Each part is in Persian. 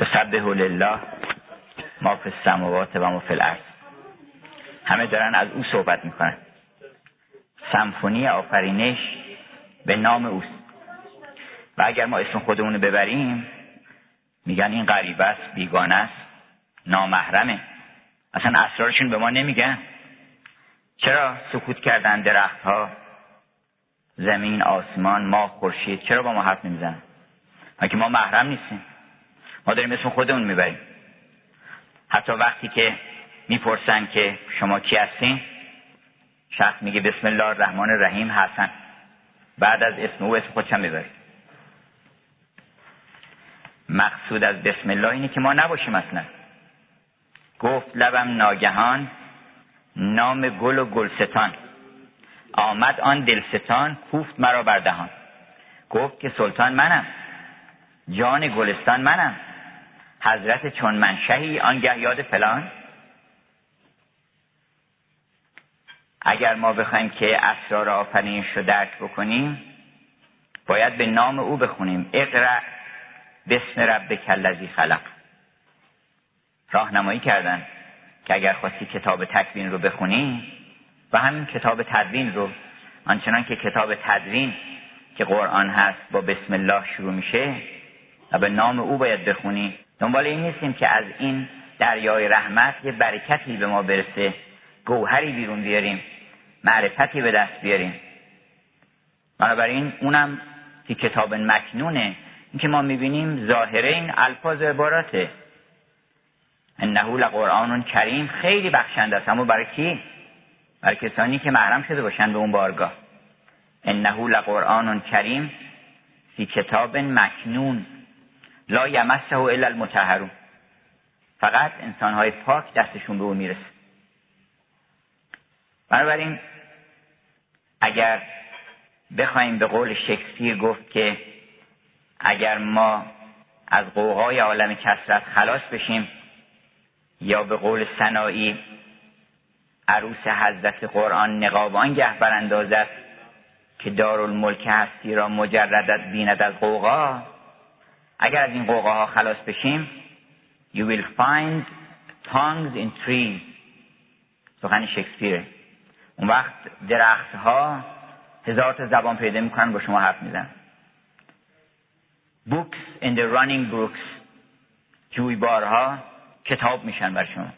یسبح لله ما فی السماوات و ما فی الارض. همه دارن از او صحبت میکنن. سمفونی آفرینش به نام اوست. و اگر ما اسم خودمون رو ببریم میگن این غریبه است، بیگانه است، نامحرمه، اصلا اسرارشون به ما نمیگن. چرا سکوت کردن درختها، زمین، آسمان، ماه، خورشید؟ چرا با ما حرف نمیزنن؟ مگه ما محرم نیستیم؟ ما داریم اسم خودمون میبریم. حتی وقتی که میپرسن که شما کی هستین، شخص میگه بسم الله الرحمن الرحیم حسن، بعد از اسم او اسم خودش هم میبره. مقصود از بسم الله اینه که ما نباشیم اصلا. گفت لبم ناگهان نام گل و گلستان، آمد آن دلستان کوفت مرا بر دهان. گفت که سلطان منم، جان گلستان منم، حضرت چون منشهی آنگه یاد فلان. اگر ما بخوایم که اسرار آفرینش رو درک بکنیم باید به نام او بخونیم. اقرأ بسم ربک الذی خلق. راهنمایی کردن که اگر خواستی کتاب تکوین رو بخونی و همین کتاب تدوین رو، آنچنان که کتاب تدوین که قرآن هست با بسم الله شروع میشه و به نام او باید بخونی. دنبال این نیستیم که از این دریای رحمت یه برکتی به ما برسه، گوهری بیرون بیاریم، معرفتی به دست بیاریم. بنابراین اونم که کتاب مکنونه، این که ما میبینیم ظاهره این الفاظ و عباراته. انه لقرآن کریم، خیلی بخشنده است. اما برای کی؟ برای کسانی که محرم شده باشن به اون بارگاه. انه لقرآن کریم فی کتاب مکنون لا یمسه الا المطهرون. فقط انسان‌های پاک دستشون به اون میرسه. بنابراین اگر بخوایم به قول شکسپیر گفت که اگر ما از غوغای عالم کثرت خلاص بشیم، یا به قول سنایی عروس حضرت قرآن نقاب آنگه براندازد که دارالملک هستی را مجردت بیند از غوغا، اگر از این غوغاها خلاص بشیم you will find tongues in trees. سخن شکسپیره. اون وقت درختها هزار تا زبان پیدا میکنن با شما حرف میزنن. books in the running brooks، جویبارها کتاب میشن بر شما.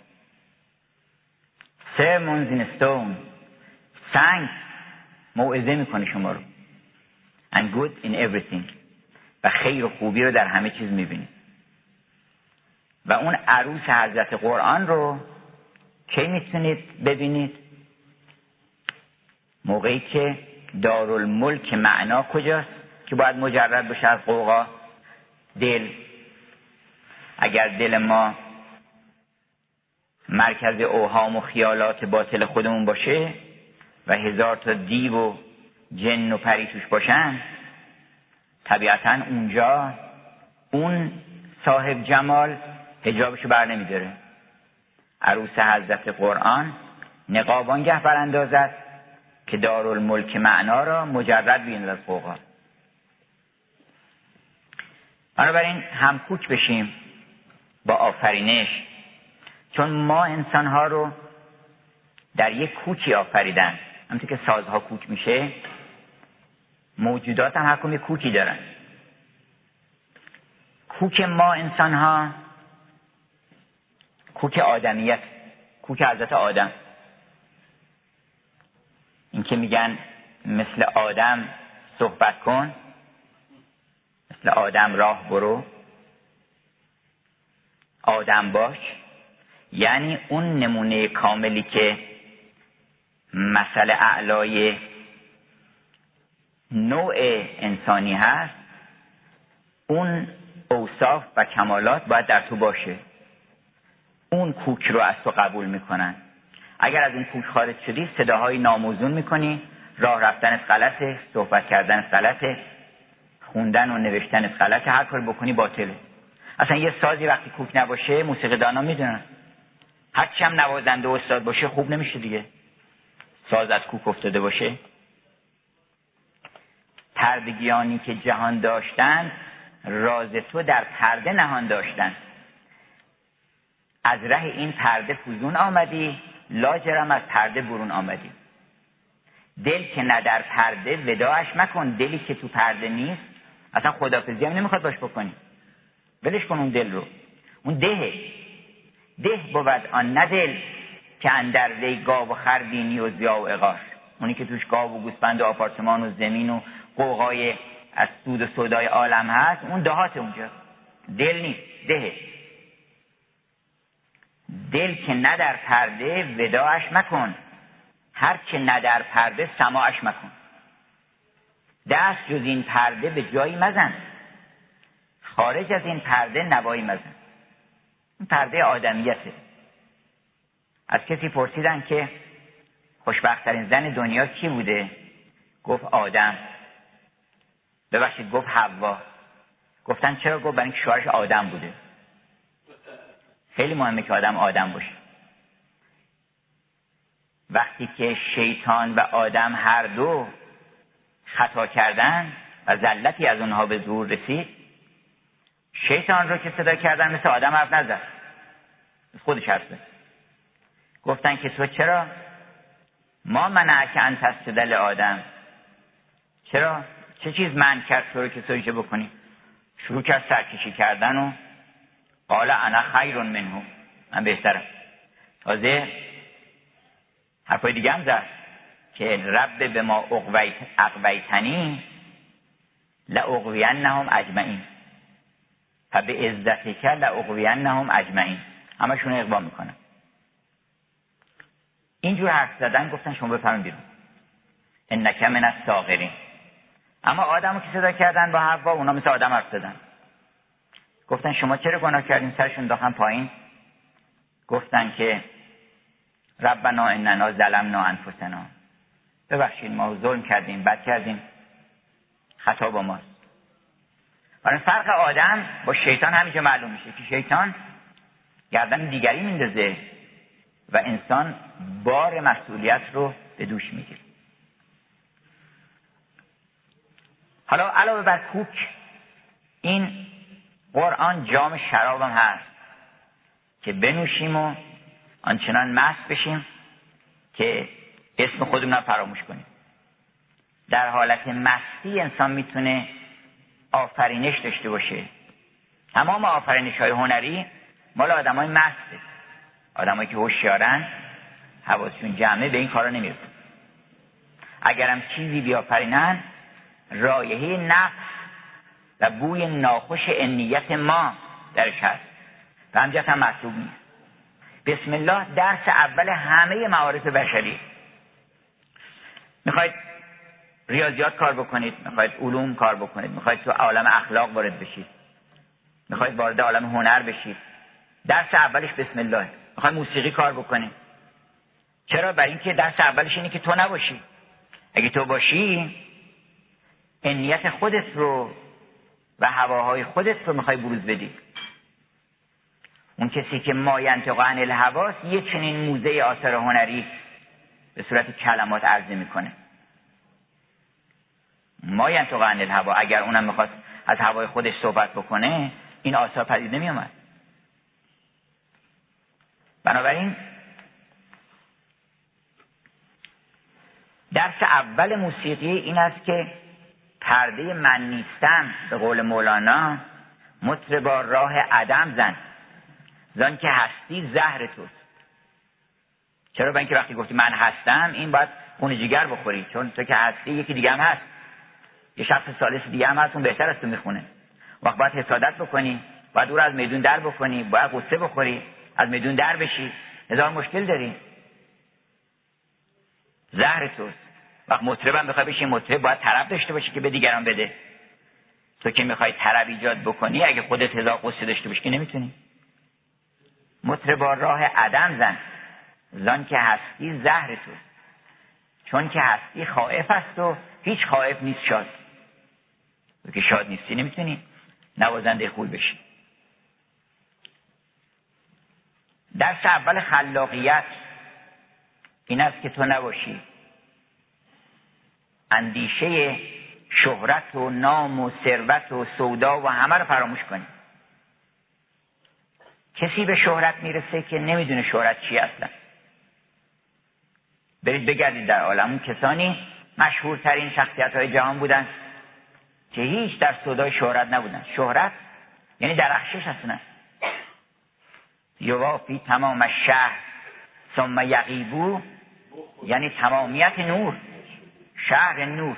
sermons in stone، سنگ موعظه میکنه شما رو. and good in everything، و خیر و خوبی رو در همه چیز میبینید. و اون عروس حضرت قرآن رو کی میتونید ببینید؟ موقعی که دارالملک معنا کجاست که باید مجرد بشه از غوغا؟ دل. اگر دل ما مرکز اوهام و خیالات باطل خودمون باشه و هزار تا دیو و جن و پری توش باشن، طبیعتاً اونجا اون صاحب جمال حجابشو بر نمیداره. عروس حضرت قرآن نقاب آنگه براندازد که دارالملک معنا را مجرد بیند از غوغا. بنابراین هم کوک بشیم با آفرینش، چون ما انسانها رو در یک کوکی آفریدن. همونطور که سازها کوک میشه، موجودات هم هر کدوم یک کوکی دارن. کوک ما انسانها کوک آدمیت، کوک حضرت آدم. این که میگن مثل آدم صحبت کن، مثل آدم راه برو، آدم باش، یعنی اون نمونه کاملی که مثل اعلای نوع انسانی هست، اون اوصاف و کمالات باید در تو باشه. اون کوک رو از تو قبول میکنن. اگر از این کوک خارج شدی صداهای ناموزون میکنی، راه رفتنت غلطه، صحبت کردنت غلطه، خوندن و نوشتنت غلطه، هر کاری بکنی باطله. اصلا یه سازی وقتی کوک نباشه موسیقی دانا میدونن هرچی هم نوازنده و استاد باشه خوب نمیشه دیگه. ساز از کوک افتاده باشه. پردگیانی که جهان داشتن راز تو در پرده نهان داشتن. از ره این پرده فزون آمدی، لاجرم از پرده برون آمدی. دل که نه در پرده وداعش مکن. دلی که تو پرده نیست اصلا خدافظی هم نمیخواد باش بکنی، ولش کن اون دل رو. اون ده بود آن نه دل که اندر وی گاو و خر بینی و ضیا و عقار. اونی که توش گاو و گوسفند و آپارتمان و زمین و قوقای از سود و سودای عالم هست، اون دهات اونجا، دل نیست، ده. دل که نه در پرده وداعش مکن، هر که نه در پرده سماعش مکن. دست جز این پرده به جایی مزن، خارج از این پرده نوایی مزن. این پرده آدمیته. از کسی پرسیدن که خوشبخت‌ترین زن دنیا کی بوده؟ گفت آدم. ببخشید، گفت حوا. گفتن چرا؟ گفت برای اینکه شوهرش آدم بوده. خیلی مهمه که آدم باشه. وقتی که شیطان و آدم هر دو خطا کردن و زلتی از اونها به ظهور رسید، شیطان رو که صدا کردن مثل آدم حرف نزد، خودش حرف زد. گفتن که تو چرا ما منعک ان تسجد لآدم، چرا چه چیز منع کرد تو رو که سجده بکنی؟ شروع کرد سرکشی کردن و قال انا خیر منه، من بهترم. تازه حرفای دیگه هم زد که رب به ما اغویتنی لاغوینهم اجمعین فبه عزتک لاغوینهم اجمعین. همشون اغوا میکنن. اینجور حرف زدن گفتن شما بفرمایید بیرون، انک من الصاغرین. اما آدمو که صدا کردن با حوا، اونا مثل آدم حرف زدن. گفتن شما چرا گناه کردین؟ سرشون داخن پایین. گفتن که ربنا اننا ظلمنا انفسنا، ببخشید ما ظلم کردیم، بد کردیم، خطا با ماست. برای فرق آدم با شیطان همینجا معلوم میشه که شیطان گردن دیگری میندازه و انسان بار مسئولیت رو به دوش میگیره. حالا علاوه بر کوک، این قرآن جام شرابم هست که بنوشیم و آنچنان مست بشیم که اسم خودمون رو فراموش کنیم. در حالت مستی انسان میتونه آفرینش داشته باشه. تمام آفرینش‌های هنری مال آدمای مسته. آدمایی که هوشیارن، حواسشون جمعه، به این کارا نمیرسن. اگرم چیزی بیافرینن، رایحه نفس و بوی ناخوش انیت ما درش هست و همجاست هم مطلوب نیست. بسم الله درس اول همه معارف بشری. میخواید ریاضیات کار بکنید، میخواید علوم کار بکنید، میخواید تو عالم اخلاق وارد بشید، میخواید وارد عالم هنر بشید، درس اولش بسم الله. میخواید موسیقی کار بکنید، چرا؟ برای اینکه درس اولش اینه که تو نباشی. اگه تو باشی، انیت خودت رو و هواهای خودت رو میخوای بروز بدی. اون کسی که ما ینطق عن الهوا یه چنین موزه آثار هنری به صورت کلمات عرضه میکنه. ما ینطق عن الهوا، اگر اونم میخواست از هوای خودش صحبت بکنه، این آثار پدید نمیومد. بنابراین درس اول موسیقی این است که پرده من نیستم، به قول مولانا، مطربا راه عدم زن، زان که هستی زهر توست. چرا؟ برای اینکه وقتی گفتی من هستم، این باید خون جگر بخوری، چون تو که هستی یکی دیگه هم هست، یه شخص ثالث دیگه هم هست، اون بهتر از تو میخونه. وقت باید حسادت بکنی، باید او رو از میدون در بکنی، باید غصه بخوری، از میدون در بشی، هزار مشکل داری. زهر توست. وقت مطرب هم بخوای بشی مطرب، باید طرب داشته باشی که به دیگران بده. تو که میخوای طرب ایجاد بکنی، اگه خودت هزار غصه داشته باشی که نمیتونی. مطربا راه عدم زن، زان که هستی زهر توست. چون که هستی خائف است و هیچ خائف نیست شاد. تو که شاد نیستی نمیتونی نوازنده خوب بشی. درس اول خلاقیت این است که تو نباشی اندیشه شهرت و نام و ثروت و سودا و همه رو فراموش کنی، کسی به شهرت میرسه که نمیدونه شهرت چی اصلا. برید بگردید در عالم، اون کسانی مشهورترین شخصیت‌های جهان بودن که هیچ در سودای شهرت نبودن. شهرت یعنی درخشش اصلا. یوافی تمام الشهر ثم یغیبو یعنی تمامیت نور، شهر نور.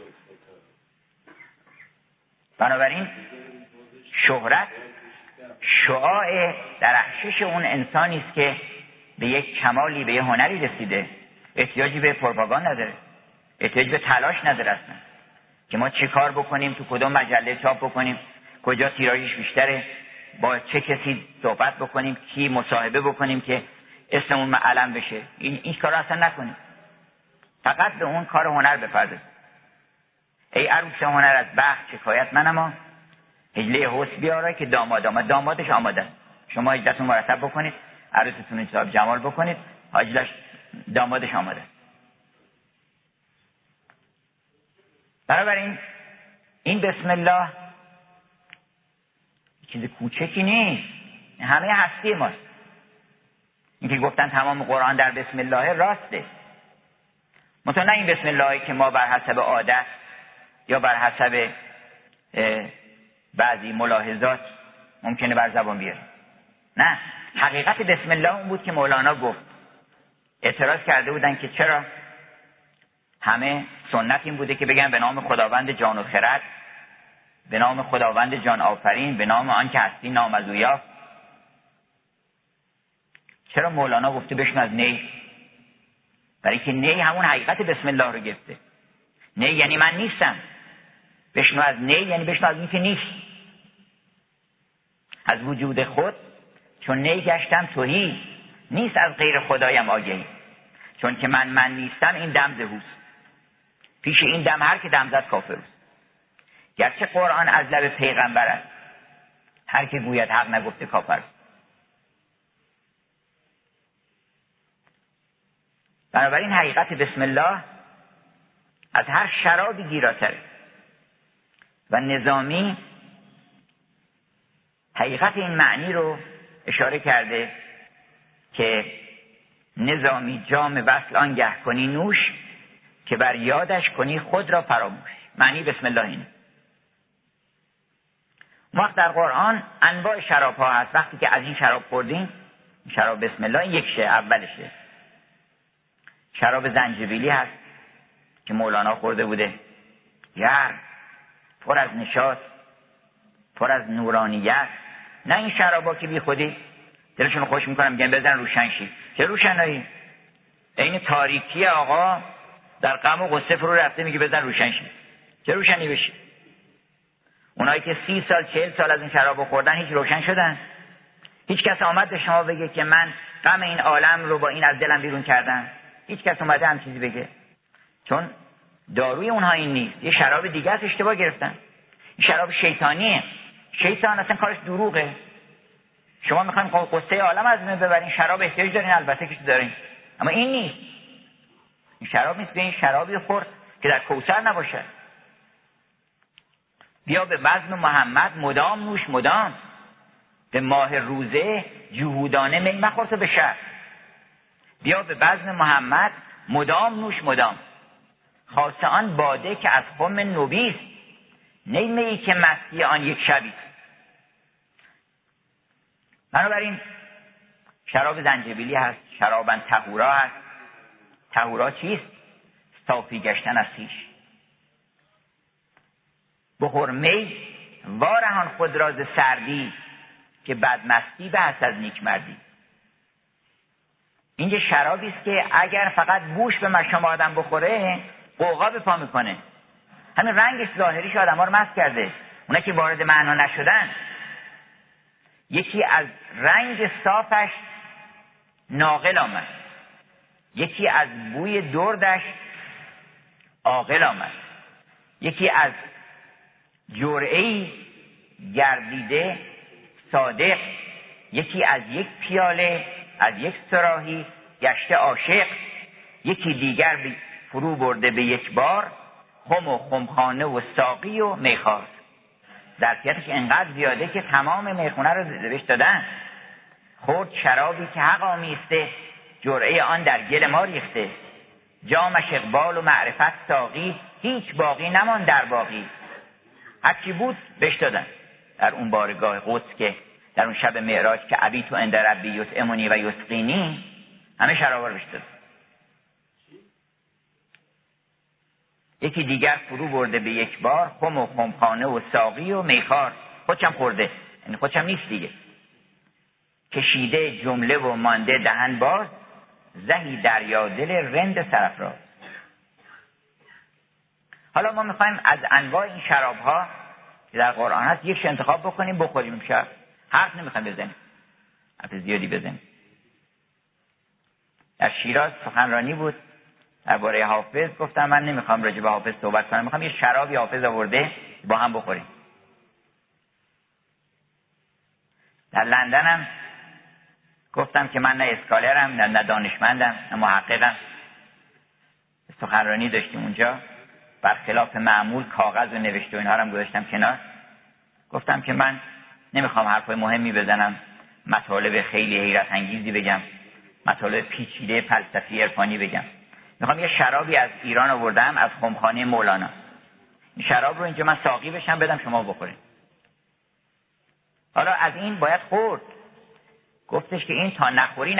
بنابراین شهرت شعاع درخشش اون انسانی است که به یک کمالی، به یک هنری رسیده، احتیاجی به پروپاگاند نداره، احتیاج به تلاش نداره اصلا که ما چی کار بکنیم، تو کدوم مجله چاپ بکنیم، کجا تیراژش بیشتره، با چه کسی صحبت بکنیم، کی مصاحبه بکنیم که اسممون معلم بشه. این کارا اصلا نکنیم، فقط به اون کار هنر بپردازیم. ای عروس هنر از بخت شکایت منما، هجله حسن بیاره که دامادش آماده. شما هجلتون مرتب بکنید، عروستون حساب جمال بکنید، هجلش دامادش آماده. بنابراین این بسم الله چیز کوچکی نیست، همه هستی ماست. این که گفتن تمام قرآن در بسم الله راسته، منتها نه این بسم اللهی که ما بر حسب عادت یا بر حسب بعضی ملاحظات ممکنه بر زبان بیاریم. نه، حقیقت بسم الله اون بود که مولانا گفت. اعتراض کرده بودن که چرا همه سنت این بوده که بگن به نام خداوند جان و خرد، به نام خداوند جان آفرین، به نام آن که هستی نام از او یافت. چرا مولانا گفته بشنو از نی؟ برای که نی همون حقیقت بسم الله رو گرفته. نی یعنی من نیستم، بشنو از نی یعنی بشنو از این که نیست. از وجود خود چون نی گشتم تهی، نیست از غیر خدایم آگهی. چون که من نیستم این دم زهوست، پیش این دم هر که دم زد کافر است. گرچه قرآن از لب پیغمبر است، هر که گوید حق نگفته کافر است. بنابراین حقیقت بسم الله از هر شرابی گیراتره. و نظامی حقیقت این معنی رو اشاره کرده که نظامی جام وصل آنگه کنی نوش، که بر یادش کنی خود را فراموش. معنی بسم الله اینه. وقت در قرآن انواع شراب ها هست. وقتی که از این شراب خوردین، شراب بسم الله یکشه، اولشه. شراب زنجبیلی هست که مولانا خورده بوده، گرم، پر از نشاط، پر از نورانیت. نه این شرابا که بی خودی دلشون خوش میکنن میگن بزن روشن شی. چه روشنایی؟ این تاریکی آقا در غم و غصه فرو رفته میگه بزن روشن شی. چه روشنی بشی؟ اونایی که 30 سال 40 سال از این شرابو خوردن هیچ روشن شدن؟ هیچ کس آمد به شما بگه که من غم این عالم رو با این از دلم بیرون کردم؟ هیچ کس اومده هم چیزی بگه؟ چون داروی اونها این نیست، یه شراب دیگه است، اشتباه گرفتن. این شراب شیطانیه. شیطان اصلا کارش دروغه. شما میخواین قصه عالم از من ببرین، شراب احتیاج دارین، البته که دارین، اما این نیست. این شراب نیست. به این شرابی خورد که در کوثر نباشه. بیا به بزم محمد مدام نوش مدام، به ماه روزه جهودانه می مخور تو به شهر. بیا به بزم محمد مدام نوش مدام، خاصه آن باده که از خم نبیست، نیمه‌ای که مستی آن یک شبیست. بنابراین شراب زنجبیلی هست، شرابن طهورا هست. طهورا چیست؟ صافی گشتن از خویش. بخور می وارهان خود را ز سردی، که بدمستی به هست از نیک مردی. اینجا شرابی است که اگر فقط بوش به مشام آدم بخوره قوقا به پا میکنه. همین رنگش ظاهریش آدم ها رو مست کرده. اونا که وارد معنا نشدن، یکی از رنگ صافش ناقل آمد، یکی از بوی دردش عاقل آمد، یکی از جرعه‌ای گردیده صادق، یکی از یک پیاله از یک صراحی گشته عاشق، یکی دیگر فرو برده به یک بار خم و خمخانه و ساقی و میخوار. ظرفیتش انقدر زیاده که تمام میخونه رو بهش دادن. خورد شرابی که حق آمیخته، جرعه آن در گل ما ریخته. جامش اقبال و معرفت ساقی، هیچ باقی نمان در باقی. هرچی بود بهش دادن در اون بارگاه قدس، که در اون شب معراج که ابیت عند ربی یطعمنی و یسقینی، همه شرابا رو بهش دادن. یکی دیگر فرو برده به یک بار، خم و خمخانه و ساقی و میخار. خودشم خورده، یعنی خودشم نیست دیگه. کشیده جمله و مانده دهن باز، زهی دریا دل رند سرافراز. حالا ما میخوایم از انواع این شراب ها که در قرآن هست یکش انتخاب بکنیم بخوریم امشب. حرف نمیخوایم بزنیم، حرف زیادی بزنیم. در شیراز سخنرانی بود درباره حافظ. گفتم من نمیخوام راجع به حافظ صحبت کنم، میخوام یه شرابی حافظ آورده با هم بخوریم. در لندن هم گفتم که من نه اسکالرم، نه دانشمندم، نه محققم. سخنرانی داشتیم اونجا، برخلاف معمول کاغذ و نوشته و اینها رو هم گذاشتم کنار. گفتم که من نمیخوام حرفای مهمی بزنم، مطالب خیلی حیرت انگیزی بگم، مطالب پیچیده فلسفی عرفانی بگم. میخوام یه شرابی از ایران آوردم، از خمخانه مولانا. این شراب رو اینجا من ساقی بشم بدم شما بخورید. حالا از این باید خورد. گفتش که این تا نخوری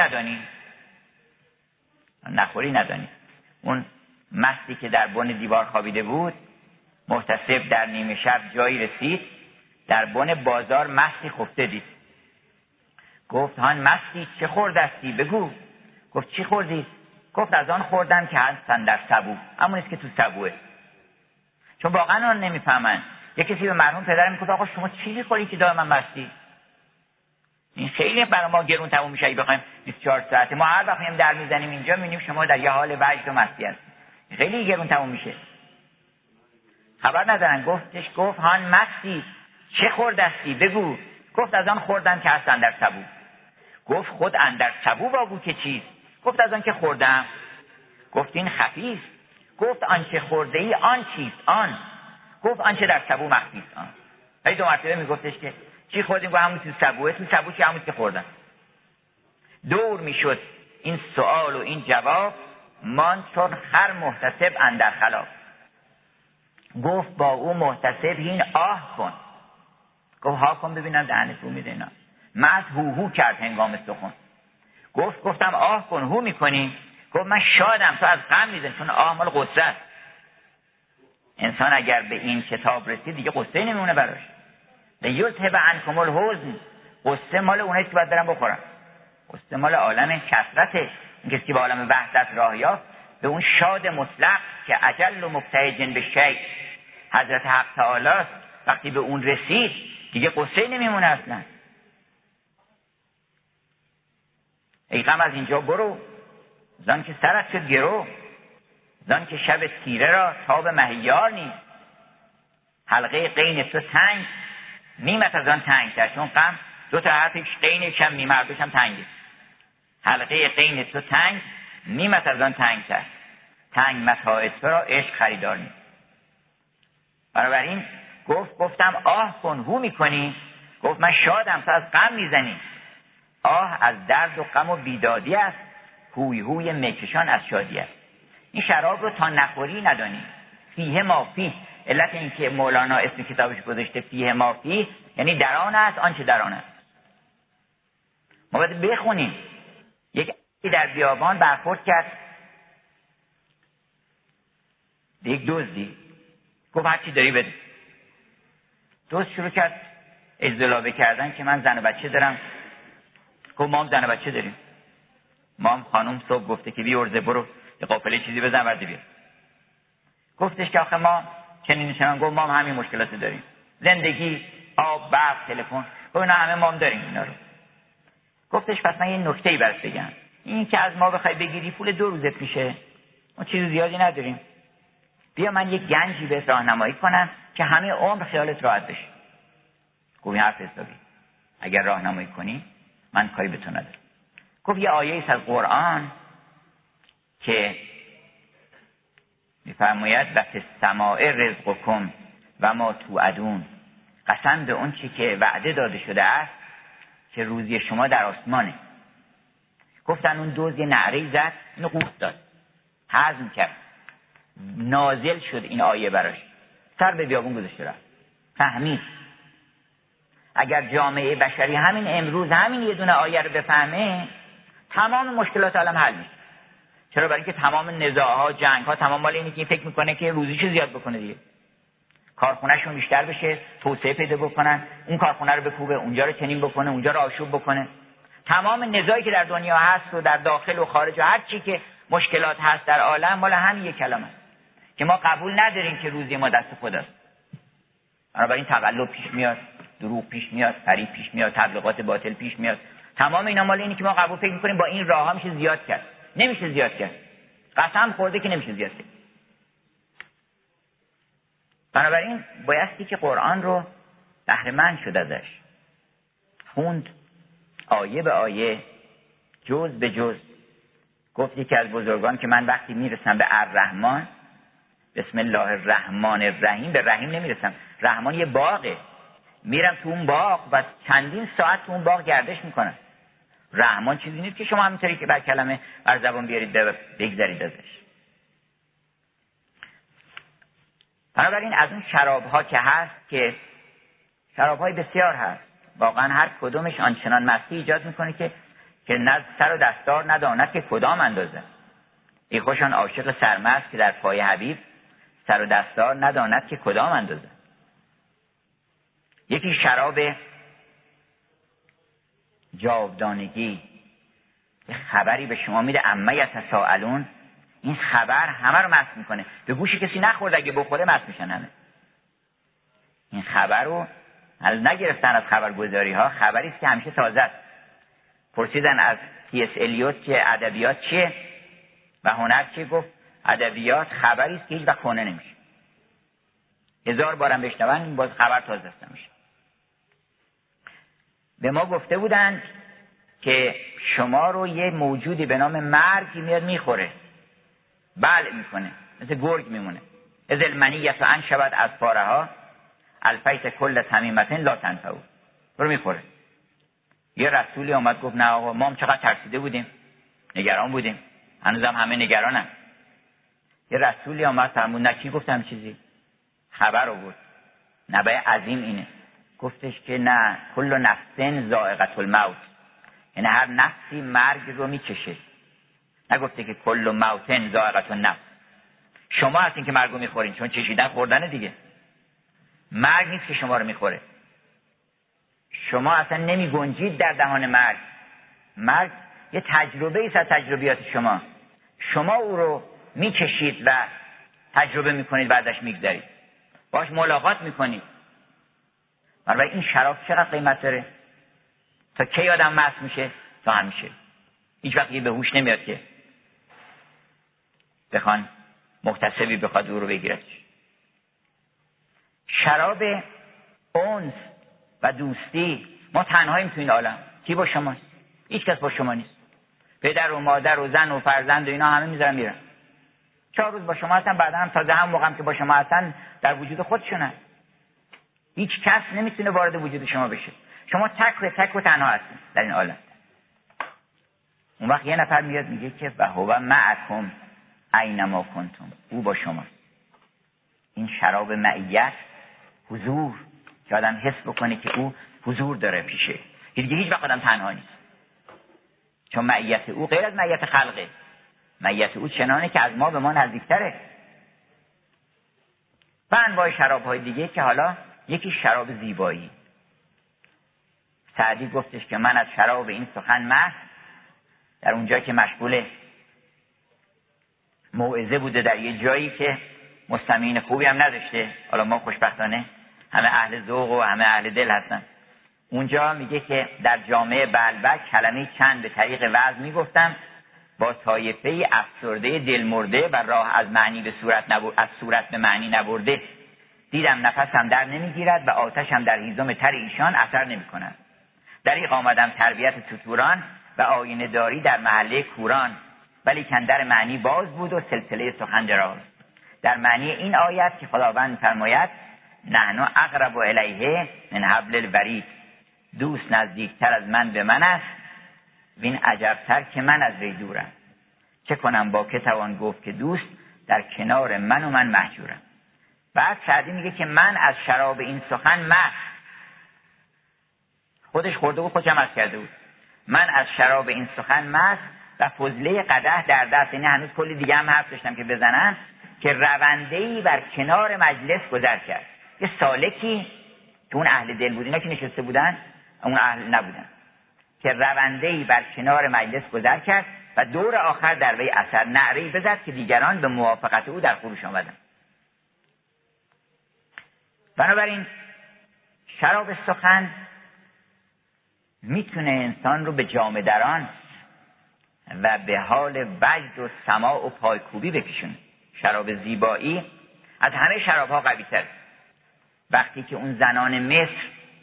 ندانی. اون مستی که در بن دیوار خوابیده بود، محتسب در نیمه شب جایی رسید، در بن بازار مستی خفته دید. گفت هان مستی چه خوردستی بگو. گفت چی خوردی؟ گفت از آن خوردم که هستن در سبو. همونیست که تو سبوه. چون واقعا آن نمیفهمن. یه کسی به مرحوم پدرم میگفت آقا شما چی میخوری که دائما مستی؟ این خیلی برای ما گرون تموم میشه اگه بخوایم 24 ساعته. ما هر وقت هم در میزنیم اینجا میبینیم شما در یه حال وجد و مستی هستید. خیلی گرون تموم میشه. خبر ندارن. گفت هان مستی چه خوردستی بگو. گفت از آن خوردم که هست اندر سبو. گفت خود اندر سبو بابو که چیست؟ گفت از آن که خوردم. گفت این خفیست. گفت آنچه خورده ای آن چیست؟ آن. گفت آنچه در سبو مخفیست آن. هی 2 مرتبه میگفتش که چی خوردیم؟ گفت همون تو سبوه. تو سبو چی؟ همون که خوردم. دور میشد این سوال و این جواب، مان چون خر محتسب اندر خلاف. گفت با او محتسب هین آه کن. گفت ها کن ببینم دهنت رو میده اینا. مز هو کرد هنگام سخن. گفتم آه کن هو میکنی؟ گفت من شادم تو از غم میزن، چون آه مال غصه است. انسان اگر به این کتاب رسید دیگه قصه نمیمونه براش. لیذهب عنکم الحزن. قصه مال اونایی که باید برن بخورن. قصه مال عالم کثرته. این کسی که به عالم وحدت راه یافت، به اون شاد مطلق که اجل و مبتهج به شیء حضرت حق تعالی است، وقتی به اون رسید دیگه قصه نمیمونه اصلا. ای غم از اینجا برو، زان که سرت شد گرو، زان که شب تیره را تاب مهیار نیست. حلقه قین تو تنگ، نیمت از آن تنگ تر. چون غم 2 تا حرفش قینش هم نیمه، هردوش هم تنگه. حلقه قین تو تنگ، نیمت از آن تنگ تر. تنگ متاع تو را عشق خریدار نیست. بنابراین گفتم آه کن هو میکنی؟ گفت من شادم تو از غم میزنی. آه از درد و غم و بیدادی است، هوی میکشان از شادی است. این شراب رو تا نخوری ندانی. فیه ما فیه. علت این که مولانا اسم کتابش گذاشته فیه ما فیه، یعنی در آن است آنچه در آن است. ما باید بخونیم. یک در بیابان برخورد کرد به یک دزدی. گفت هر چی داری بده. دزد شروع کرد ازدلابه کردن که من زن و بچه دارم. گفت ما هم زن و بچه داریم. ما هم خانم صبح گفته که بی ارزه برو یه قافله چیزی بزن برده بیار. گفتش که آخه ما چنین نشنم. گفت ما هم همین مشکلات داریم. زندگی، آب، برق، تلفن. گفت اینا همه ما هم داریم اینا رو. گفتش پس من یه نکته‌ای برات بگم. این که از ما بخوای بگیری پول 2 روزت میشه. ما چیز زیادی نداریم. بیا من یه گنجی بهت راهنمایی کنم که همه عمر خیالت راحت بشه. گفت حرف حسابی. اگر راهنمایی کنی من کاری به تو ندارم. گفت یه آیه است از قرآن که میفرماید و فی السماء رزقکم و ما توعدون. قسم به اون چی که وعده داده شده است که روزی شما در آسمانه. گفتن اون دزد یه نعره‌ای زد، اینو قورت داد، هضم کرد، نازل شد این آیه براش، سر به بیابون گذاشته رفت، فهمید. اگر جامعه بشری همین امروز همین یه دونه آیه رو بفهمه، تمام مشکلات عالم حل میشه. چرا؟ برای اینکه تمام نزاع‌ها، جنگ‌ها تمام مال اینه که این فکر میکنه که روزیشو زیاد بکنه دیگه، کارخونه‌شون بیشتر بشه، توسعه پیدا بکنن، اون کارخونه رو بکوبه، اونجا رو چنین بکنه، اونجا رو آشوب بکنه. تمام نزاعی که در دنیا هست و در داخل و خارج و هر چی که مشکلات هست در عالم مال همین یک کلمه است که ما قبول نداریم که روزی ما دست خداست. بنابراین تقلب پیش میاد، دروغ پیش میاد، فریب پیش میاد، تبلیغات باطل پیش میاد. تمام اینا مال اینه که ما قبول فکر می‌کنیم با این راه‌ها میشه زیاد کرد. نمیشه زیاد کرد. قسم خورده که نمیشه زیاد کرد. بنابراین بایستی که قرآن رو بهره مند شد ازش، خوند آیه به آیه، جز به جز. گفت یکی از بزرگان که من وقتی میرسم به الرحمن، بسم الله الرحمن الرحیم، به رحیم نمیرسم. رحمان یه باغه، میرم تو اون باغ و چندین ساعت تو اون باغ گردش میکنم. رحمان چیزی نیست که شما همینطوری که بر کلمه بر زبان بیارید بگذارید ازش. بنابراین از اون شراب‌ها که هست، که شراب‌های بسیار هست، واقعا هر کدومش آنچنان مستی ایجاد میکنه که نه سر و دستار نداند که کدام اندازه. ای خوشان عاشق سرمست که در پای حبیب، سر و دستار نداند که کدام اندازه. یکی شراب جاودانگی، یه خبری به شما میده، عما یتساءلون. این خبر همه رو مست میکنه، به گوش کسی نخورد، اگه بخوره مست میشن همه. این خبر رو از نگرفتن از خبرگزاری ها، خبری است که همیشه تازه است. پرسیدن از تی اس الیوت که ادبیات چیه و هنر چیه؟ گفت ادبیات خبری است که هیچ وقت کهنه نمیشه، 1000 بارم بشنون باز خبر تازه است میشه. به ما گفته بودند که شما رو یه موجودی به نام مرگ میاد میخوره، بلع میکنه، مثل گرگ میمونه. از المنیت و انشبت از پارها الفیت کل تمیمتن لا تنفعو، برو میخوره. یه رسولی آمد گفت نه آقا، ما هم چقدر ترسیده بودیم، نگران بودیم، هنوزم همه نگرانن. یه رسولی آمد فرمود، نه کی گفتم چیزی؟ خبر آورد، نبأ عظیم اینه. گفتش که نه، کل نفس ذائقة الموت، یعنی هر نفسی مرگ رو میچشه. نگفته که کل موت ذائقة النفس. شما هستین که مرگ رو میخورین، چون چشیدن خوردن دیگه. مرگ نیست که شما رو میخوره، شما اصلا نمی گنجید در دهان مرگ. مرگ یه تجربه ایست از تجربیات شما، شما او رو میکشید و تجربه میکنید و ازش میگذرید، باش ملاقات میکنید. برای این شراب چقدر قیمت داره؟ تا کی آدم مست میشه؟ تا همیشه. هیچ وقت به هوش نمیاد که بخوان محتسبی بخواد او رو بگیرد. شراب انس و دوستی. ما تنهاییم تو این عالم، کی با شماست؟ هیچ کس با شما نیست. پدر و مادر و زن و فرزند و اینا همه میذارن میرن، 4 روز با شما هستن، بعدا هم تازه هم موقع که با شما هستن در وجود خودشونن. هیچ کس نمیتونه وارد وجود شما بشه. شما تک و تنها هستین در این عالم. اون وقت یه نفر میاد میگه که و هو معکم اینما کنتم، او با شماست. این شراب معیت، حضور، که آدم حس بکنه که او حضور داره پیشه، که دیگه هیچ وقت آدم تنها نیست. چون معیت او غیر از معیت خلقه، معیت او چنانه که از ما به ما نزدیکتره. و انواع شراب‌های دیگه که حالا یکی شراب زیبایی. سعدی گفتش که من از شراب این سخن مست، در اونجا که مشغول موعظه بوده در یه جایی که مستمعین خوبی هم نداشته، حالا ما خوشبختانه همه اهل ذوق و همه اهل دل هستن. اونجا میگه که در جامعه بلبک کلمه چند به طریق وعظ میگفتم، با طایفه افسرده دلمرده و راه از معنی به صورت به معنی نبرده، دیدم نفسم در نمیگیرد و آتشم در هیزم تر ایشان اثر نمیکند. دریغ آمدم تربیت توتوران و آینه داری در محله کوران، ولی کندر معنی باز بود و سلسله سخن دراز. در معنی این آیت که خداوند فرماید نحن اقرب الیه من حبل الورید، دوست نزدیکتر از من به من است، وین عجبتر که من از وی دورم. چه کنم با که توان گفت که دوست، در کنار من و من محجورم. بعد سعدی میگه که من از شراب این سخن مست، خودش خورده بود خودش هم مست کرده بود. من از شراب این سخن مست و فضله قدح در دست. یعنی هنوز کلی دیگه هم حرف داشتم که بزنن، که رونده‌ای بر کنار مجلس گذر کرد. یه سالکی که اون اهل دل بود، اینا که نشسته بودن اون اهل نبودن، که رونده‌ای بر کنار مجلس گذر کرد و دور آخر در وی اثر نعره‌ای بزد که دیگران به موافقت او در خروش آمدند. بنابراین شراب سخن میتونه انسان رو به جامه دران و به حال وجد و سماع و پایکوبی بکشونه. شراب زیبایی از همه شراب‌ها قوی‌تر. وقتی که اون زنان مصر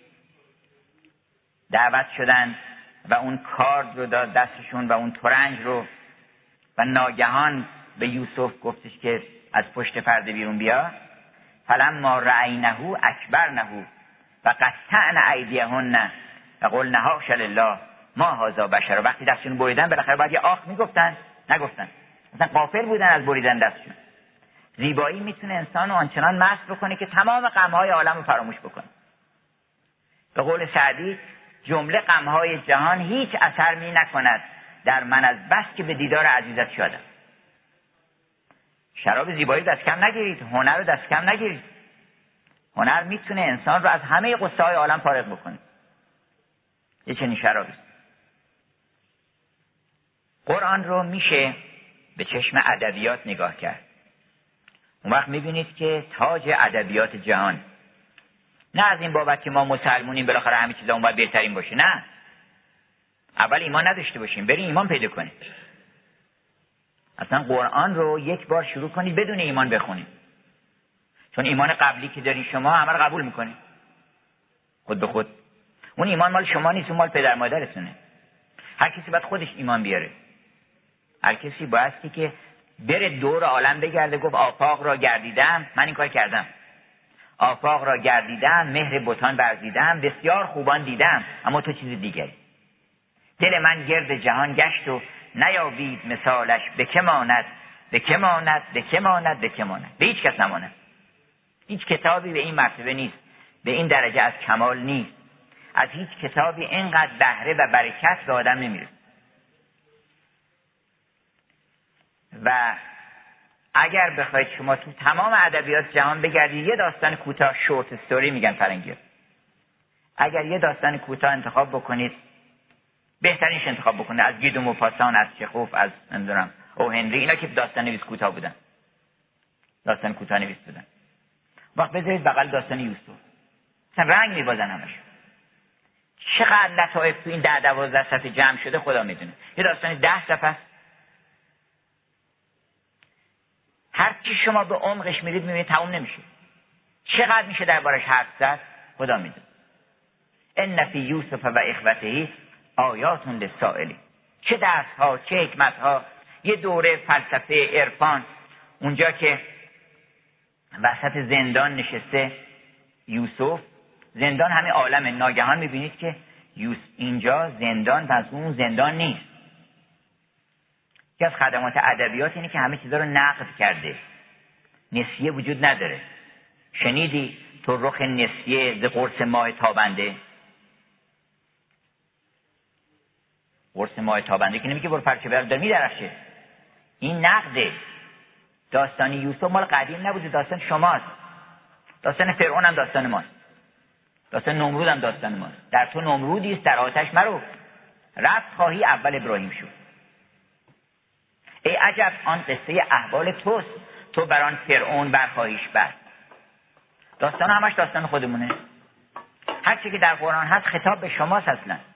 دعوت شدن و اون کارد رو داد دستشون و اون ترنج رو، و ناگهان به یوسف گفتش که از پشت پرده بیرون بیا، فلما رأینه اکبرنه و قطعن ایدیهن و قلن حاش لله ما هذا بشر. وقتی دستشون بریدن بالاخره باید یه آخ میگفتن، نگفتن، مثلا غافل بودن از بریدن دستشون. زیبایی میتونه انسان رو آنچنان مست بکنه که تمام غم‌های عالم رو فراموش بکنه. به قول سعدی جمله غم‌های جهان هیچ اثر می نکند در من از بس که به دیدار عزیزت شدم. شراب زیبایی دست کم نگیرید، هنر رو دست کم نگیرید. هنر میتونه انسان رو از همه غصه‌های عالم فارغ بکنه. یه چنین شرابی. قرآن رو میشه به چشم ادبیات نگاه کرد. اون وقت میبینید که تاج ادبیات جهان، نه از این بابت که ما مسلمونیم بالاخره همه چیزا اون باید بهترین باشه، نه، اول ایمان نداشته باشیم، بریم ایمان پیدا کنیم. اصلا قرآن رو یک بار شروع کنید بدون ایمان بخونید، چون ایمان قبلی که داری شما همه رو قبول میکنید خود به خود. اون ایمان مال شما نیست، اون مال پدر مادرتونه. هر کسی باید خودش ایمان بیاره. هر کسی بایستی که بره دور عالم بگرده، گفت آفاق را گردیدم، من این کار کردم، آفاق را گردیدم، مهر بتان ورزیدم، بسیار خوبان دیدم اما تو چیز دیگری. دل من گرد جهان گشت و نیابید مثالش، به که ماند، به که ماند، به که ماند، به که ماند. به هیچ کس نماند. هیچ کتابی به این مرتبه نیست، به این درجه از کمال نیست. از هیچ کتابی اینقدر بهره و برکت به آدم نمیرسه. و اگر بخواید شما تو تمام ادبیات جهان بگردید، یه داستان کوتاه، شورت استوری میگن فرنگی، اگر یه داستان کوتاه انتخاب بکنید، بهترینش انتخاب بکنید، از گید و موپاسان، از چخوف، از نمیدونم او هنری، اینا که داستان نویس کوتاه بودن، داستان کوتاه نویس بودن. وقت بذارید بغل داستان یوسف، مثلا رنگ میبازن همش. چقدر لطایف تو این 10-12 صفحه جمع شده خدا میدونه. یه داستان 10 صفحه، هر چی شما به عمقش میرید میبینید تموم نمیشه. چقدر میشه دربارش حرف زد خدا میدونه. ان فی یوسف و اخوته آیات للسائلین. چه درس‌ها، چه حکمت‌ها. یه دوره فلسفه عرفان، اونجا که وسط زندان نشسته یوسف، زندان همه عالمه، ناگهان میبینید که اینجا زندان پس اون زندان نیست. یکی از خدمات ادبیات اینه که همه چیزا رو نقد کرده، نسیه وجود نداره. شنیدی تو رخ نسیه ز قرص ماه تابنده؟ قرص ماه تابنده که نمیگه برو پرچه بر داره میدرخشه، این نقده. داستان یوسف مال قدیم نبوده، داستان شماست. داستان فرعون هم داستان ماست، داستان نمرود هم داستان ماست. در تو نمرودی است در آتش مرو، رفت خواهی اول ابراهیم شد. ای عجب آن قصه احوال توست، تو بران فرعون برخواهیش بست. داستان همش داستان خودمونه. هر چی که در قرآن هست خطاب به شماست اصلا.